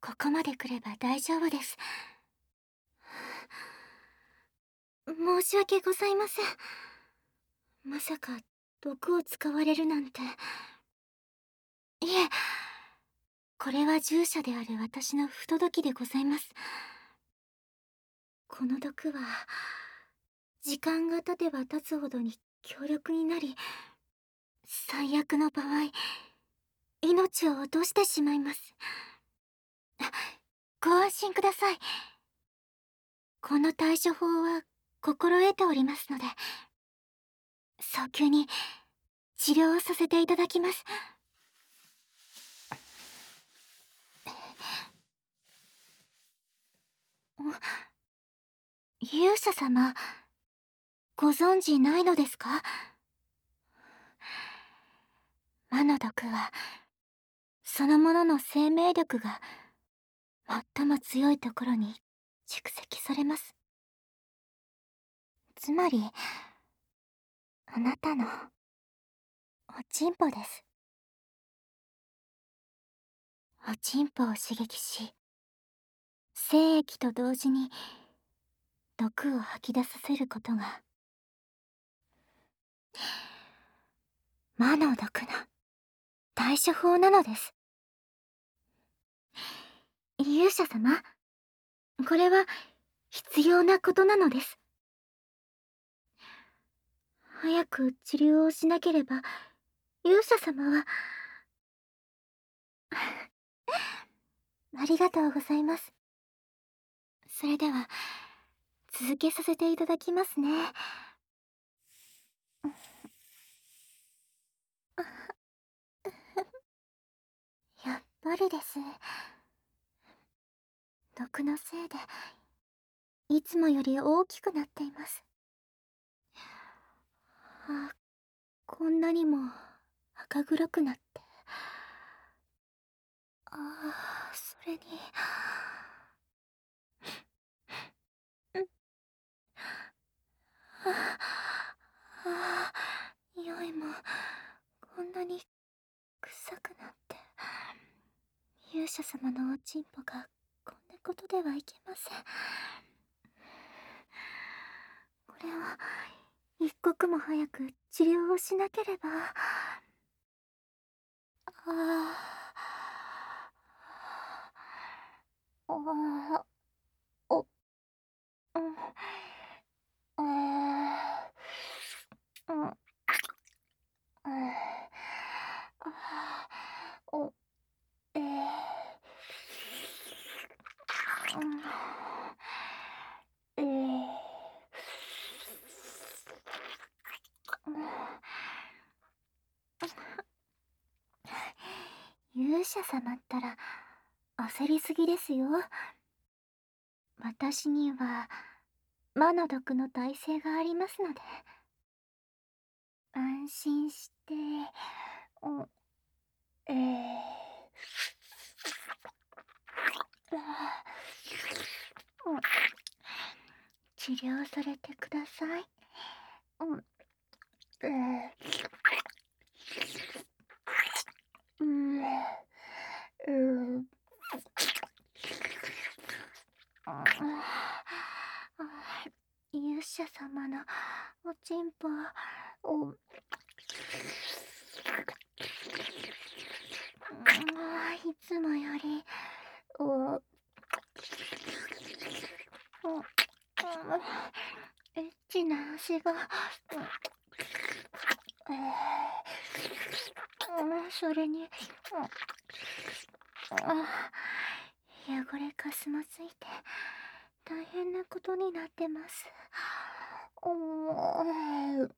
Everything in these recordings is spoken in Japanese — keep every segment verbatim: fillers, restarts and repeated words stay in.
ここまで来れば大丈夫です。申し訳ございません。まさか毒を使われるなんて。いえ、これは従者である私の不届きでございます。この毒は時間が経てば経つほどに強力になり、最悪の場合命を落としてしまいます。ご安心ください。この対処法は心得ておりますので、早急に治療をさせていただきます。勇者様、ご存知ないのですか？魔の毒はそのものの生命力が最も強いところに蓄積されます。つまりあなたのおちんぽです。おちんぽを刺激し、精液と同時に毒を吐き出させることが魔の毒の対処法なのです。勇者様、これは必要なことなのです。早く治療をしなければ勇者様はありがとうございます。それでは続けさせていただきますね。やっぱりです。毒のせいでいつもより大きくなっています。あ、こんなにも赤黒くなって。ああ、それにうんああ、匂いもこんなに臭くなって。勇者様のおちんぽがこんなことではいけません。これは一刻も早く治療をしなければ。ああ、あお、うん、あうん、ああ、お、えうん、えうん勇者様ったら焦りすぎですよ。私には魔の毒の耐性がありますので、安心して、うん、えー、あうん、治療されてください。うん、えー、うん、うん、ああ勇者様のおちんぽを、あいつもよりおおエッチな足が、えー、それに、あ汚れかすもついて大変なことになってます。おー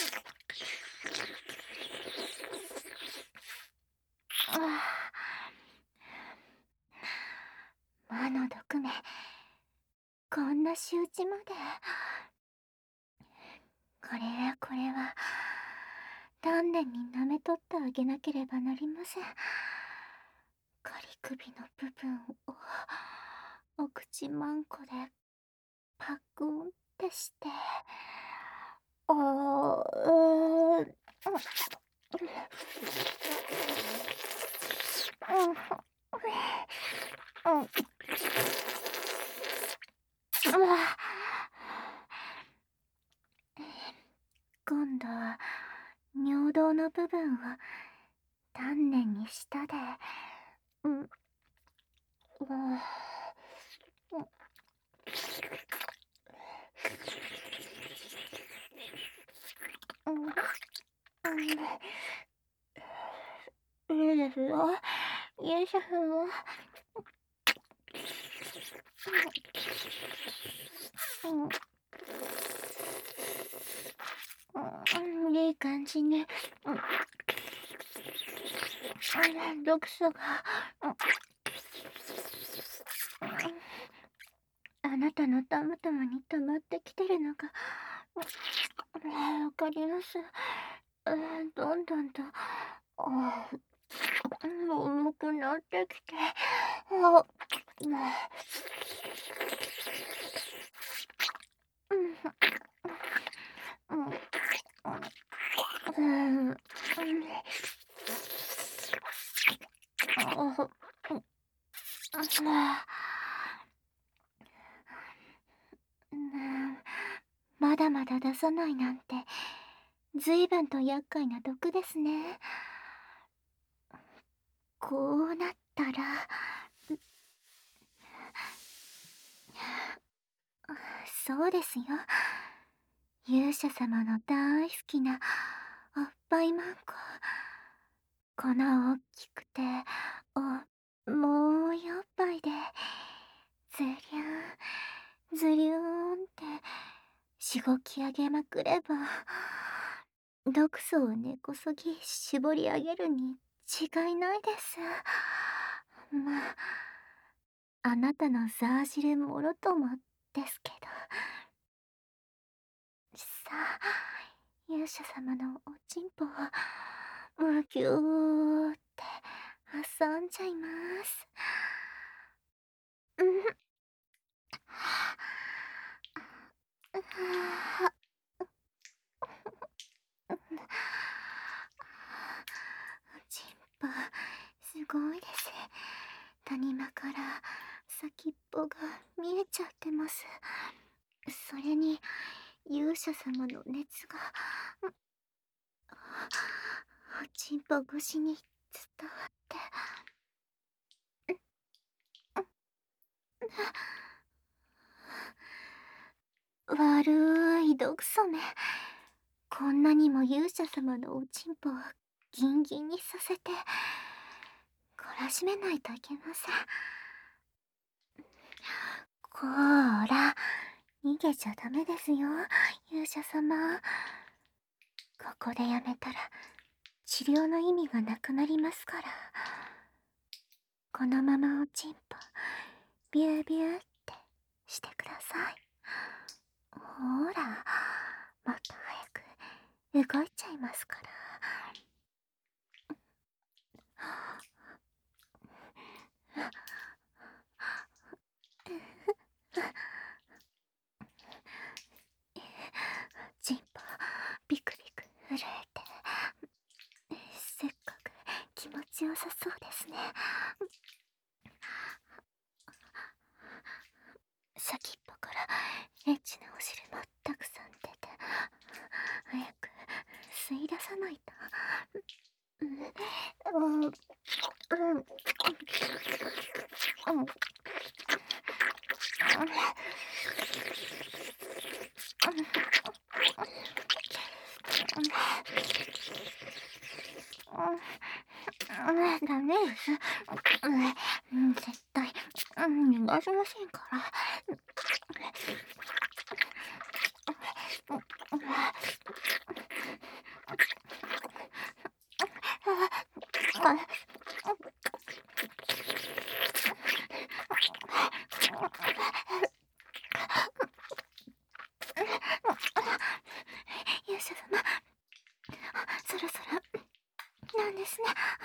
あ魔の毒め、こんな仕打ちまで。これはこれは丹念に舐めとってあげなければなりません。仮首の部分をお口まんこでパクンってして、あーうーんうんうん。うわ。今度は尿道の部分を丹念に舌で、うん、うわ。うん、うん、いいですよ。よいしょ。うん、うん、いい感じね。うん、毒素が、うん、あなたのたまたまに溜まってきてるのが、うん、わかります。うん、どんどんと、あー、重くなってきて、あ、うん、うん、うん、うん、うん、あ、うん、まだまだ出さないなんて、ずいぶんと厄介な毒ですね。こうなったら、そうですよ。勇者様の大好きなおっぱいマンコ。この大きくて、お、もういおっぱいで、ずりゅーん、ずりゅーんってしごき上げまくれば、毒素を根こそぎ絞り上げるに違いないです。まあ、あなたのザージルもろともですけど。さあ、勇者様のおちんぽをむぎゅーって挟んじゃいます。うん。あー、おちんぽすごいです。谷間から先っぽが見えちゃってます。それに勇者様の熱が、おちんぽ越しに伝わって、悪い毒素ね。こんなにも勇者様のおちんぽをギンギンにさせて懲らしめないといけません。こーら、逃げちゃダメですよ、勇者様。ここでやめたら治療の意味がなくなりますから。このままおちんぽビュービューってしてください。ほーら、もっと早く動いちゃいますから。ちんぽビクビク震えて、せっかく気持ちよさそうですね。先っぽからエッチなお汁もたくさん出て、早く吸い出さないと。うん、うん、うん、うん、うん、ダメです。うん、絶対、うん、逃がしませんから。勇者様、そろそろなんですね。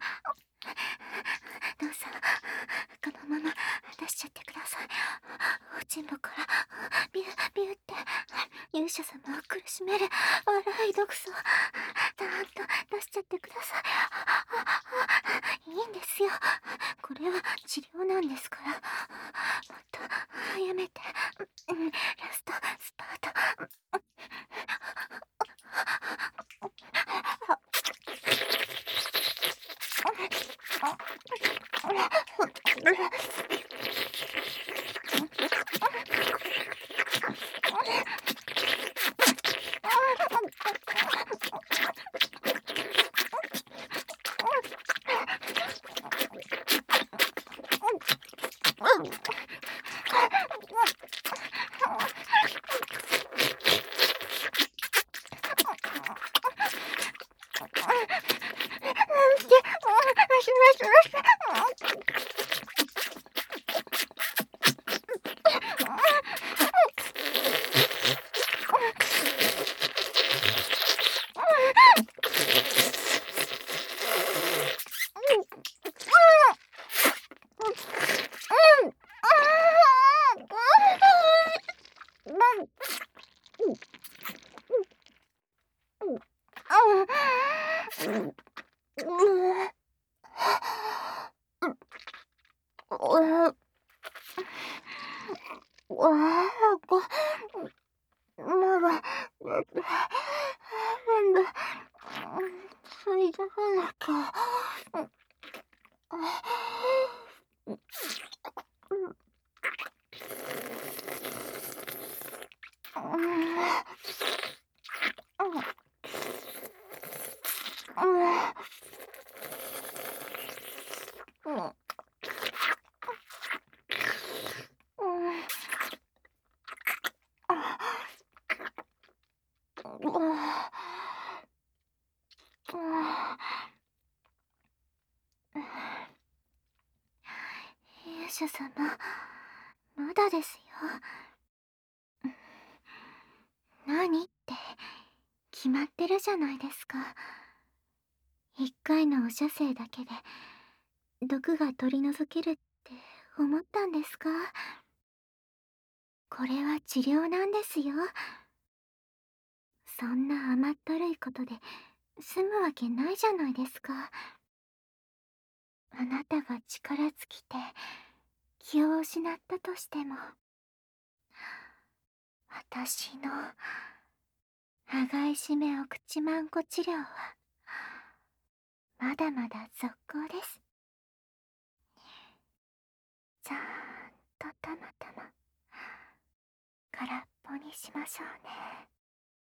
どうぞ、このまま出しちゃってください。おちんぽからビュービューって勇者様を苦しめる悪い毒素をだーんと出しちゃってください。いいんですよ。 これは治療なんですから。もっと早めて。うん、ラストスパート。勇者様、まだですよ。何って決まってるじゃないですか。一回のお射精だけで毒が取り除けるって思ったんですか？これは治療なんですよ。そんな甘ったるいことで済むわけないじゃないですか。あなたが力尽きて気を失ったとしても、私の羽交い締めお口まんこ治療はまだまだ続行です。ちゃんとたまたま空っぽにしましょうね。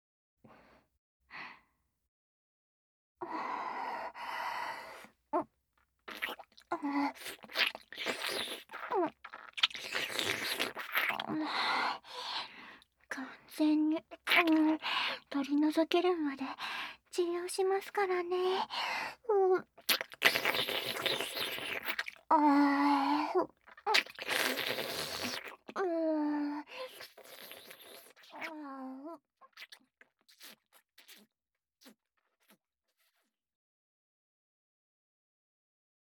完全に、うん、取り除けるまで治療しますからね。うん、あ